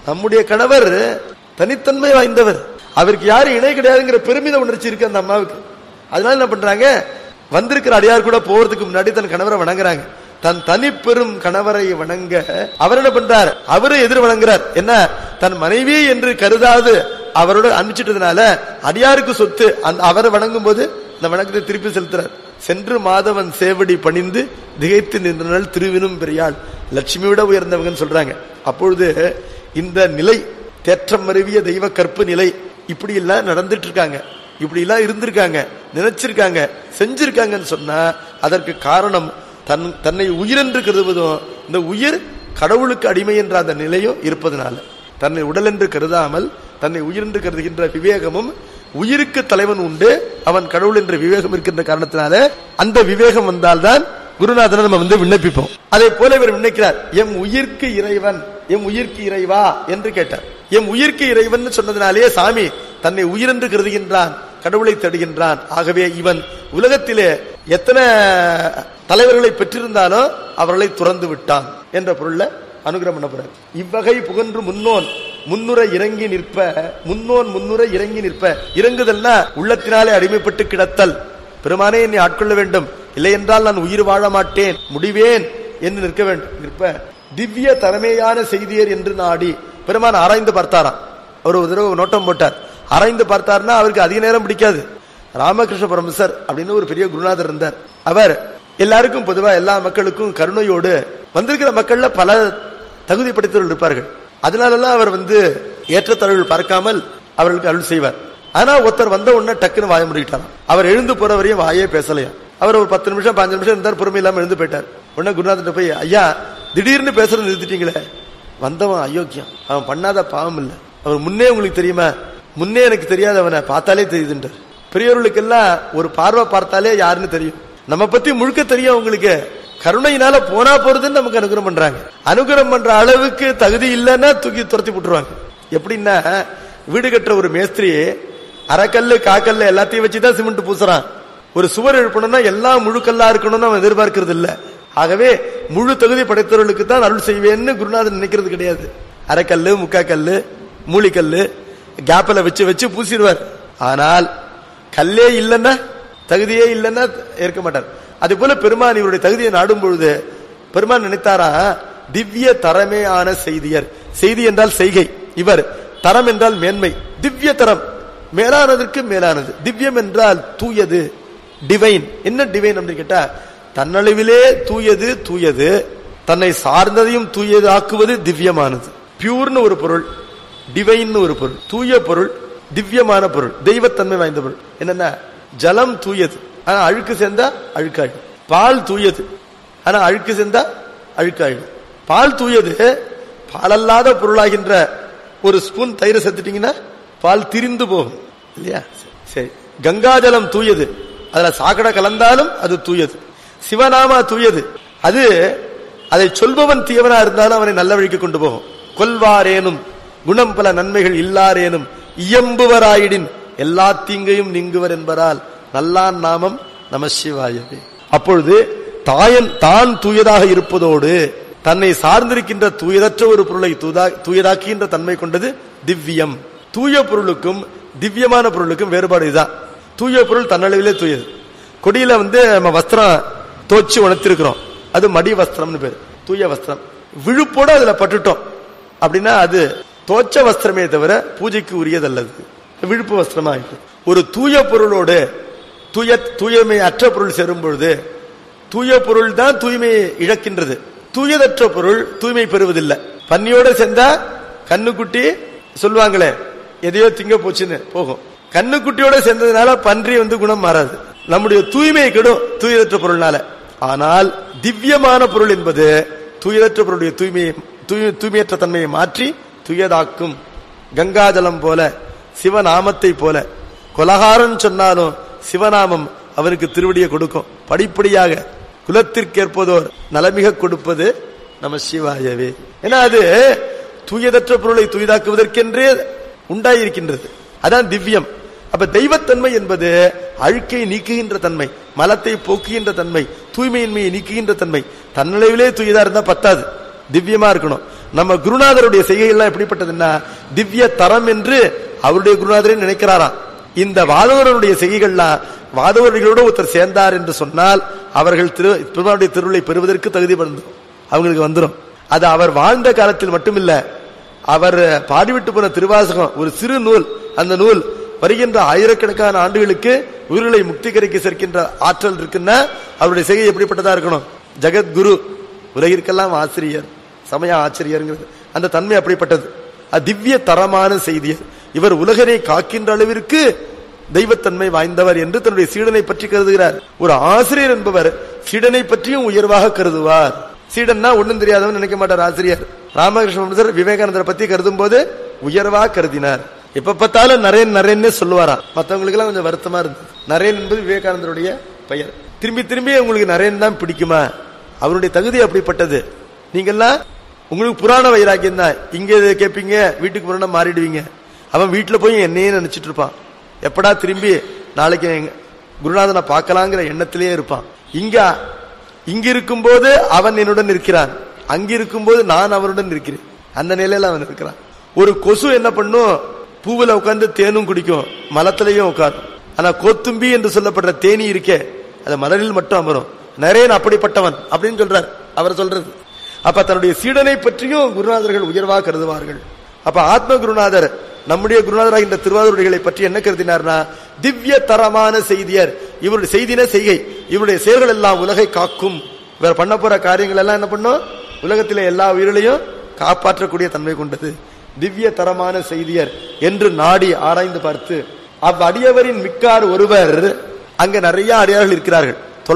நம்முடைய கணவர் தனித்தன்மை வாய்ந்தவர், அவருக்கு யாரும் இணை கிடையாதுங்கிற பெருமித உணர்ச்சி இருக்கு அந்த அம்மாவுக்கு. அதனால என்ன பண்றாங்க, வந்திருக்கிற அடியார் கூட போறதுக்கு முன்னாடி தன் கணவரை வணங்குறாங்க. தன் தனி பெரும் கணவரை வணங்க அவர் என்ன பண்றார், அவரு எதிர் வணங்குறார். என்ன, தன் மனைவி என்று கருதாது அவரோட அனுப்பிச்சிட்டதுனால அடியாருக்கு சொத்து. அந்த அவரை வணங்கும் போது அந்த வணக்கத்தை திருப்பி செலுத்துறார். சென்று மாதவன் சேவடி பணிந்து திகைத்து நின்றனால் திருவினும் பெரியாள், லட்சுமி விட உயர்ந்தவங்கன்னு சொல்றாங்க. அப்பொழுது இந்த நிலை, தேற்றம் மருவிய தெய்வ கற்பு நிலை, இப்படி எல்லாம் நடந்துட்டு இருக்காங்க, இப்படி எல்லாம் இருந்திருக்காங்க, நினைச்சிருக்காங்க, செஞ்சிருக்காங்கன்னு சொன்னா அதற்கு காரணம் தன்னை உயிர் என்று கருதுவதும், இந்த உயிர் கடவுளுக்கு அடிமை என்ற அந்த நிலையும் இருப்பதனால, தன்னை உடல் என்று கருதாமல் தன்னை உயிர் என்று கருதுகின்ற விவேகமும், உயிருக்கு தலைவன் உண்டு, அவன் கடவுள் என்ற விவேகம் இருக்கின்ற காரணத்தினால அந்த விவேகம் வந்தால்தான் குருநாதனை நம்ம விண்ணப்பிப்போம். அதே போல இவர் விண்ணக்கிறார், எம் உயிர்க்கு இறைவன், எம் உயிர்க்கு இறைவா என்று கேட்டார். எம் உயிர்க்கு இறைவன் சொன்னதினாலே சாமி தன்னை உயிர் என்று கருதுகின்றான், கடவுளை தேடுகின்றான். ஆகவே இவன் உலகத்திலே எத்தனை தலைவர்களை பெற்றிருந்தாலும் அவர்களை துறந்து விட்டான் என்ற பொருள்ல அனுகிரகம் பண்ணப்படுறார். இவ்வகை புகன்று முன்னோன் முன்னுரை இறங்கி நிற்ப, முன்னோன் முன்னுரை இறங்கி நிற்ப, இறங்குதல்னா உள்ளத்தினாலே அடிமைப்பட்டு கிடத்தல். பெருமானே என்னை ஆட்கொள்ள வேண்டும், இல்லை என்றால் நான் உயிர் வாழ மாட்டேன், முடிவேன் என்று நிற்க வேண்டும். நிற்ப திவ்ய தரமேயான செய்தியர் என்று நாடி பெருமான் ஆராய்ந்து பார்த்தாராம். அவர் ஒரு தடவை நோட்டம் போட்டார். ஆராய்ந்து பார்த்தார்னா அவருக்கு அதிக நேரம் பிடிக்காது. ராமகிருஷ்ண பரமசர் அப்படின்னு ஒரு பெரிய குருநாதர் இருந்தார். அவர் எல்லாருக்கும் பொதுவா எல்லா மக்களுக்கும் கருணையோடு, வந்திருக்கிற மக்கள்ல பல தகுதி படைத்தவர்கள் இருப்பார்கள், அதனாலலாம் அவர் ஏற்றத்தாழ்வுகள் பார்க்காமல் அவர்களுக்கு அருள் செய்வார். ஆனா ஒருத்தர் வந்த உடனே டக்குன்னு வாய முடிக்கிட்டாராம். அவர் எழுந்து போற வரையும் வாயே பேசலையா. அவர் ஒரு 10 நிமிஷம் 5 நிமிஷம் இருந்தார், பொறுமை இல்லாம எழுந்து போயிட்டார். உடனே குருநாதன் போய், ஐயா திடீர்னு பேசுறது நிறுத்திட்டீங்களே, வந்தவன் அயோக்கியம், அவன் பண்ணாத பாவம் இல்ல, அவர் முன்னே உங்களுக்கு தெரியுமா, முன்னே எனக்கு தெரியாது, அவனை பார்த்தாலே தெரியுதுன்றார். பெரியவர்களுக்கெல்லாம் ஒரு பார்வை பார்த்தாலே யாருன்னு தெரியும், நம்ம பத்தி முழுக்க தெரியும் உங்களுக்கு. கருணையினால போனா போறதுன்னு நமக்கு அனுகிரகம் பண்றாங்க. அனுகிரகம் பண்ற அளவுக்கு தகுதி இல்லைன்னா தூக்கி துரத்தி போட்டுருவாங்க. எப்படின்னா, வீடு கட்டுற ஒரு மேஸ்திரி அரைக்கல்லு காக்கல்ல எல்லாத்தையும் வச்சுதான் சிமெண்ட் பூசுறான். ஒரு சுவர் எழுப்பணும்னா எல்லாம் முழுக்கல்லா இருக்கணும்னு அவன் எதிர்பார்க்கறது இல்ல. ஆகவே முழு தகுதி படைத்தவர்களுக்கு தான் அருள் செய்வேன்னு குருநாதன் நினைக்கிறது கிடையாது. அரைக்கல்லு முக்காக்கல்லு மூலிக்கல்லு கேப்பில் வச்சு வச்சு பூசிடுவார். ஆனால் கல்லே இல்லைன்னா, தகுதியே இல்லைன்னா ஏற்க மாட்டார். அதே போல பெருமான் இவருடைய தகுதியை நாடும் பொழுது பெருமான் நினைத்தாரா, திவ்ய தரமே ஆன செய்தியர். செய்தி என்றால் செய்கை, இவர் தரம் என்றால் மேன்மை. திவ்ய தரம் மேலானதற்கு மேலானது. திவ்யம் என்றால் தூயது, டிவைன். என்ன டிவைன் அப்படின்னு கேட்டா, தன்னளவிலே தூயது, தூயது தன்னை சார்ந்ததையும் தூயது ஆக்குவது திவ்யமானது. பியூர்னு ஒரு பொருள், டிவைன் ஒரு பொருள், தூய பொருள், திவ்யமான பொருள், தெய்வத்தன்மை வாய்ந்த பொருள். என்னன்னா, ஜலம் தூயது, ஆனா அழுக்கு சேர்ந்தா அழுக்காயிடும். பால் தூயது, ஆனா அழுக்கு சேர்ந்தா அழுக்காயிடும். பால் தூயது, பாலல்லாத பொருளாகின்ற ஒரு ஸ்பூன் தயிர் சேர்த்துட்டீங்கன்னா பால் திரிந்து போகும் இல்லையா. சரி, கங்காஜலம் தூயது, அதுல சாக்கடை கலந்தாலும் அது தூயது. சிவநாமா தூயது, அது அதை சொல்பவன் தீவனா இருந்தாலும் அவனை நல்ல வழிக்கு கொண்டு போகும். கொல்வாரேனும் குணம் பல நன்மைகள் இல்லாரேனும் இயம்புவராயிடின் எல்லா தீங்கையும் நீங்குவர் என்பதால் நல்லான் நாமம் நம சிவாயவே. அப்பொழுது தான் தூயதாக இருப்பதோடு தன்னை சார்ந்திருக்கின்ற தூயதற்ற ஒரு பொருளை தூயதாக்குகின்ற தன்மை கொண்டது திவ்யம். தூய பொருளுக்கும் திவ்யமான பொருளுக்கும் வேறுபாடு இதுதான். தூய பொருள் தன்னளவிலே தூயது. கொடியில நம்ம வஸ்திரம் தோச்சு உணர்த்திருக்கிறோம், அது மடி வஸ்திரம்னு பேரு, தூய வஸ்திரம். விழுப்போட அதுல பட்டுட்டோம் அப்படின்னா அது தோச்ச வஸ்திரமே தவிர பூஜைக்கு உரியதல்லது, விழுப்பு வஸ்திரமா இருக்கு. ஒரு தூய பொருளோடு தூய்மை அற்ற பொருள் சேரும் பொழுது தூய பொருள் தான் தூய்மையை இழக்கின்றது. தூயதற்ற பொருள் தூய்மை பெறுவதில்லை. பன்னியோட சேர்ந்தா கண்ணுக்குட்டி சொல்லுவாங்களே எதையோ திங்க போச்சுன்னு போகும். கண்ணுக்குட்டியோட சேர்ந்ததுனால பன்றி குணம் மாறாது, நம்முடைய தூய்மை கெடும் தூயதற்ற பொருள்னால. ஆனால் திவ்யமான பொருள் என்பது தூயதற்ற பொருளுடைய தூய்மையற்ற தன்மையை மாற்றி தூயதாக்கும். கங்காஜலம் போல, சிவநாமத்தை போல. கொலகாரன் சொன்னாலும் சிவநாமம் அவனுக்கு திருவடியை கொடுக்கும். படிப்படியாக குலத்திற்கேற்பதோர் நலமிக கொடுப்பது நம சிவாயவே. ஏன்னா அது தூயதற்ற பொருளை தூயதாக்குவதற்கென்றே உண்டாயிருக்கின்றது. அதான் திவ்யம். அப்ப தெய்வத்தன்மை என்பது அழுக்கை நீக்குகின்ற தன்மை, மலத்தை போக்குகின்ற தன்மை, தூய்மையின்மையை நீக்குகின்ற தன்மை. தன்னளவிலே தூயதா இருந்தா பத்தாது, திவ்யமா இருக்கணும். நம்ம குருநாதருடைய செய்கைகள்லாம் எப்படிப்பட்டதுன்னா திவ்ய தரம் என்று அவருடைய குருநாதரே நினைக்கிறாராம். இந்த வாதவருடைய செய்கைகள்லாம் வாதவர்களோட ஒருத்தர் சேர்ந்தார் என்று சொன்னால் அவர்கள் பெருமானுடைய திருவுருளை பெறுவதற்கு தகுதி அவங்களுக்கு வந்துடும். அது அவர் வாழ்ந்த காலத்தில் மட்டுமில்ல, அவர் பாடிவிட்டு போன திருவாசகம் ஒரு சிறு நூல். அந்த நூல் வருகின்ற ஆயிரக்கணக்கான ஆண்டுகளுக்கு உயிர்களை முக்திகரைக்கு சேர்க்கின்ற ஆற்றல் இருக்குன்னா அவருடைய செய்கை எப்படிப்பட்டதா இருக்கணும்? ஜெகத்குரு, உலகிற்கெல்லாம் ஆசிரியர், சமய ஆச்சரியர், அந்த தன்மை அப்படிப்பட்டது. திவ்ய தரமான செய்தியர். இவர் உலகனை காக்கின்ற அளவிற்கு தெய்வத்தன்மை வாய்ந்தவர் என்று தன்னுடைய சீடனை பற்றி கருதுகிறார். ஒரு ஆசிரியர் என்பவர் சீடனை பற்றியும் உயர்வாக கருதுவார். சீடன்னா ஒன்னும் தெரியாதவன் நினைக்க மாட்டார் ஆசிரியர். ராமகிருஷ்ண விவேகானந்தரை பத்தி கருதும் போது உயர்வா கருதினார். எப்ப பார்த்தாலும் நரேன் நரேன்னு சொல்லுவாராம். மற்றவங்களுக்கு எல்லாம் கொஞ்சம் வருத்தமா இருந்தது. நரேன் என்பது விவேகானந்தருடைய பெயர். திரும்பி திரும்பி உங்களுக்கு நரேன் தான் பிடிக்குமா? அவருடைய தகுதி அப்படிப்பட்டது. நீங்கெல்லாம் உங்களுக்கு புராண வைராக்கியம் தான். இங்க கேட்பீங்க, வீட்டுக்கு புராண மாறிடுவீங்க. அவன் வீட்டுல போய் என்னையே நினைச்சிட்டு இருப்பான். எப்படா திரும்பி நாளைக்கு குருநாதனை பார்க்கலாங்கிற எண்ணத்திலேயே இருப்பான். இங்க இருக்கும்போது அவன் என்னுடன் இருக்கிறான், அங்கிருக்கும் போது நான் அவனுடன் இருக்கிறேன். அந்த நிலையில அவன் இருக்கிறான். ஒரு கொசு என்ன பண்ணும்? பூவுல உட்கார்ந்து தேனும் குடிக்கும், மலத்திலையும் உட்காரும். ஆனா கோத்தும்பி என்று சொல்லப்படுற தேனி இருக்கே, அது மலரில் மட்டும் அமரும். நரேன் அப்படிப்பட்டவன் அப்படின்னு சொல்றார் அவர் சொல்றது. அப்ப தன்னுடைய சீடனை பற்றியும் குருநாதர்கள் உயர்வாக கருதுவார்கள். அப்ப ஆத்ம குருநாதர் நம்முடைய குருநாதராக இந்த திருவாரூர்களை பற்றி என்ன கருதினார்னா திவ்ய தரமான செய்தியர். இவருடைய செய்தின செய்கை, இவருடைய செயல்கள் எல்லாம் உலகை காக்கும். இவர் பண்ண போற காரியங்கள் எல்லாம் என்ன பண்ணும்? உலகத்திலே எல்லா உயிர்களையும் காப்பாற்றக்கூடிய தன்மை கொண்டது. திவ்ய தரமான செய்தியர் என்று நாடி ஆராய்ந்து பார்த்து அவ்வடியவரின் மிக்கார் ஒருவர், அங்க நிறைய அடியார்கள் இருக்கிறார்கள்,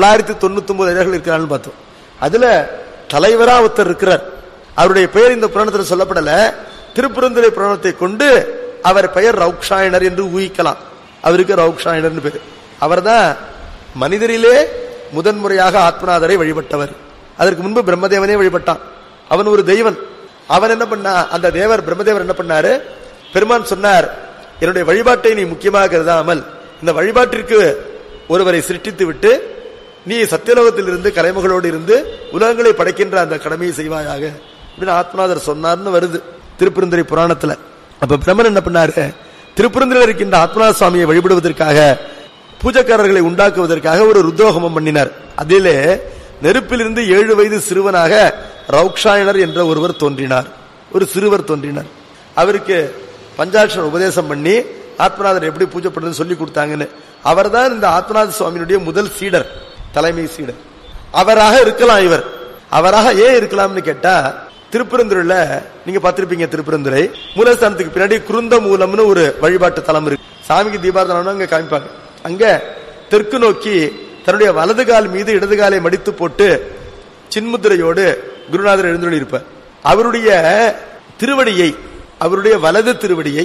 999 அடியார்கள் இருக்கிறார்கள் பார்த்தோம். அதுல தலைவரா ஒருத்தர் இருக்கிறார். அவருடைய பெயர் இந்த புராணத்தில் சொல்லப்படல. திருப்புரந்துரை புராணத்தை கொண்டு அவர் பெயர் ரௌக்ஷாயனர் என்று ஊகிக்கலாம். அவருக்கு ரௌக்ஷாயனர் பேர். அவர் தான் மனிதரிலே முதன்முறையாக ஆத்மநாதரை வழிபட்டவர். அதற்கு முன்பு பிரம்மதேவனே வழிபட்டான். அவன் ஒரு தெய்வன். அவன் என்ன பண்ணா, அந்த தேவர் பிரம்மதேவர் என்ன பண்ணாரு, பெருமான் சொன்னார், என்னுடைய வழிபாட்டை நீ முக்கியமாக கருதாமல் இந்த வழிபாட்டிற்கு ஒருவரை சிருஷ்டித்து விட்டு நீ சத்தியலோகத்தில் இருந்து கலைமகளோடு இருந்து உலகங்களை படைக்கின்ற அந்த கடமையை செய்வாயாக அப்படின்னு ஆத்மநாதர் சொன்னார்னு வருது திருப்பெருந்துறை புராணத்துல. அப்ப பிரம்மன் என்ன பண்ணாரு, திருப்பெருந்துறையில் இருக்கின்ற ஆத்மநாத சுவாமியை வழிபடுவதற்காக பூஜைக்காரர்களை உண்டாக்குவதற்காக ஒரு ருத்ரோகமம் பண்ணினார். அதிலே நெருப்பிலிருந்து 7 வயது சிறுவனாக ரௌக்ஷாயனர் என்ற ஒருவர் தோன்றினார். ஒரு சிறுவர் தோன்றினார். அவருக்கு பஞ்சாட்சர உபதேசம் பண்ணி ஆத்மநாதர் எப்படி பூஜை பண்றது சொல்லி கொடுத்தாங்கன்னு. அவர் தான் இந்த ஆத்மநாத சுவாமியினுடைய முதல் சீடர், தலைமை சீடர். அவராக இருக்கலாம். இவர் அவராக ஏன் இருக்கலாம்னு கேட்டா, திருப்பெருந்துறையில நீங்க பார்த்திருப்பீங்க, திருப்பெருந்துறை மூலஸ்தானத்துக்கு பின்னாடி குருந்த மூலம்னு ஒரு வழிபாட்டு தலம் இருக்கு. சாமிக்கு தீபாராதனை அங்க காமிப்பாங்க. அங்க தெற்கு நோக்கி தன்னுடைய வலது கால் மீது இடது காலை மடித்து போட்டு சின்முத்திரையோடு குருநாதர் எழுந்தருளி இருப்பார். அவருடைய திருவடியை, அவருடைய வலது திருவடி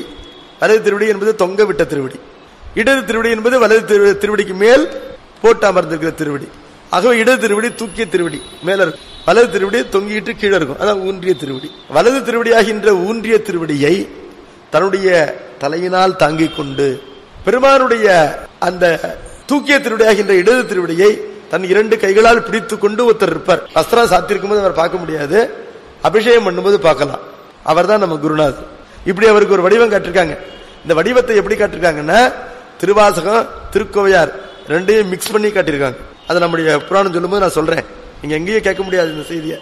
என்பது தொங்க விட்ட திருவடி, இடது திருவடி என்பது வலது திருவடிக்கு மேல் போட்டு அமர்ந்திருக்கிற திருவடி. ஆகவே இடது திருவடி தூக்கிய திருவடி மேல இருக்கும், வலது திருவடி தொங்கிட்டு கீழே இருக்கும், அதான் ஊன்றிய திருவடி. வலது திருவடியாகின்ற ஊன்றிய திருவடியை தன்னுடைய தலையினால் தாங்கிக் கொண்டு பெருமானுடைய அந்த தூக்கிய திருவடியாகின்ற இடது திருவடியை தன் 2 கைகளால் பிடித்துக் கொண்டு ஒருத்தர் இருப்பார். வஸ்திரம் சாத்திருக்கும் போது அவர் பார்க்க முடியாது, அபிஷேகம் பண்ணும்போது பார்க்கலாம். அவர் தான் நம்ம குருநாதர். இப்படி அவருக்கு ஒரு வடிவம் காட்டிருக்காங்க. இந்த வடிவத்தை எப்படி காட்டிருக்காங்கன்னா, திருவாசகம் திருக்கோவையார் ரெண்டையும் மிக்ஸ் பண்ணி காட்டியிருக்காங்க. அதை நம்முடைய புராணம் சொல்லும் போது நான் சொல்றேன், நீங்க எங்கேயும் கேட்க முடியாது இந்த செய்தியை.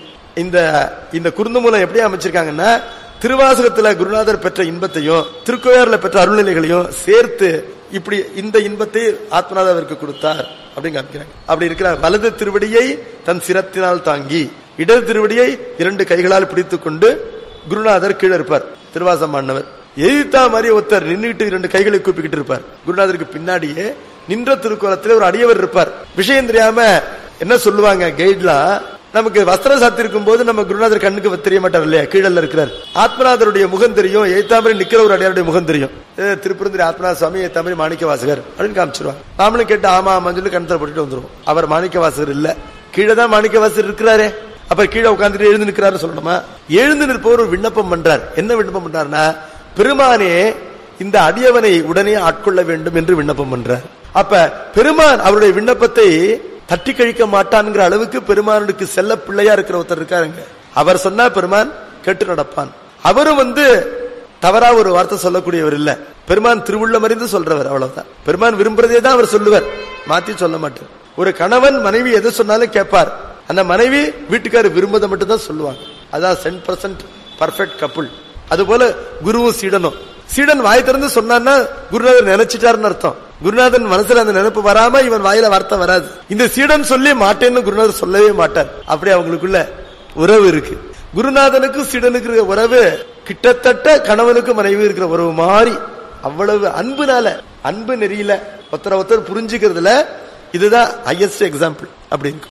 இந்த குருந்த மூலம் எப்படி அமைச்சிருக்காங்கன்னா, திருவாசகத்துல குருநாதர் பெற்ற இன்பத்தையும் திருக்கோயாறுல பெற்ற அருள்நிலைகளையும் சேர்த்து இப்படி இந்த இன்பத்தை ஆத்மநாதருக்கு கொடுத்தார் அப்படின்னு காமிக்கிறாங்க. அப்படி இருக்கிற வலது திருவடியை தன் சிரத்தினால் தாங்கி இடது திருவடியை 2 கைகளால் பிடித்துக் கொண்டு குருநாதர் கீழே இருப்பார். திருவாசம் ஆண்டவர் எதிர்த்தா மாதிரி ஒருத்தர் நின்றுட்டு 2 கைகளை கூப்பிக்கிட்டு இருப்பார். குருநாதருக்கு பின்னாடியே நின்ற திருக்கோலத்திலே ஒரு அடியவர் இருப்பார். விஷயம் தெரியாம என்ன சொல்லுவாங்க கைட்லாம், நமக்கு வஸ்திரம் சாத்திருக்கும் போது நம்ம குருநாதர் கண்ணுக்கு தெரிய மாட்டார் இல்லையா, கீழல்ல இருக்கிறார். ஆத்மநாதருடைய முகம் தெரியும், எய்தாமரை நிக்கிற ஒரு அடியாருடைய முகம் தெரியும். திருப்பெருந்துறை ஆத்மநாத சுவாமி எய்தாமரை மாணிக்க வாசகர் அப்படின்னு காமிச்சிருவாங்க. நாமளும் கேட்டு ஆமா ஆமான்னு சொல்லி கணத்துல போட்டுட்டு வந்துருவோம். அவர் மாணிக்க வாசகர் இல்ல, கீழே தான் மாணிக்க வாசகர் இருக்கிறாரே. அப்ப கீழே உட்கார்ந்துட்டு எழுந்து நிற்கிறாரு சொல்லணுமா? எழுந்து நிற்பவர் ஒரு விண்ணப்பம் பண்றார். என்ன விண்ணப்பம் பண்றாருன்னா, பெருமானே இந்த அடியவனை உடனே ஆட்கொள்ள வேண்டும் என்று விண்ணப்பம் பண்றார். அப்ப பெருமான் அவருடைய விண்ணப்பத்தை தட்டி கழிக்க மாட்டான்ங்கிற அளவுக்கு பெருமானுக்கு செல்ல பிள்ளையா இருக்கிற ஒருத்தர் இருக்காருங்க. அவர் சொன்னா பெருமான் கேட்டு நடப்பான். அவரும் தவறா ஒரு வார்த்தை சொல்லக்கூடியவர் இல்ல. பெருமான் திருவுள்ளம் அறிந்து சொல்றவர், அவ்வளவுதான். பெருமான் விரும்புறதே தான் அவர் சொல்லுவார், மாத்தி சொல்ல மாட்டார். ஒரு கணவன் மனைவி எது சொன்னாலும் கேட்பார். அந்த மனைவி வீட்டுக்காரர் விரும்பதை மட்டும் தான் சொல்லுவாங்க. அதான் 100% பர்ஃபெக்ட் கப்புள். அதுபோல குருவும் சீடனும். சீடன் வாய் திறந்து சொன்னான்னா குருநாதர் நினைச்சிட்டாருன்னு அர்த்தம். குருநாதன் மனசுல அந்த நினைப்பு வராம இவன் வாயில வார்த்தை வராது. இந்த சீடன் சொல்லி மாட்டேன்னு குருநாதர் சொல்லவே மாட்டார். அப்படி அவங்களுக்குள்ள உறவு இருக்கு. குருநாதனுக்கும் சீடனுக்கு இருக்கிற உறவு கிட்டத்தட்ட கணவனுக்கு மனைவி இருக்கிற உறவு மாதிரி. அவ்வளவு அன்புனால, அன்பு நெறியில ஒருத்தர் புரிஞ்சுக்கிறதுல இதுதான் ஹையஸ்ட் எக்ஸாம்பிள். அப்படி இருக்கு.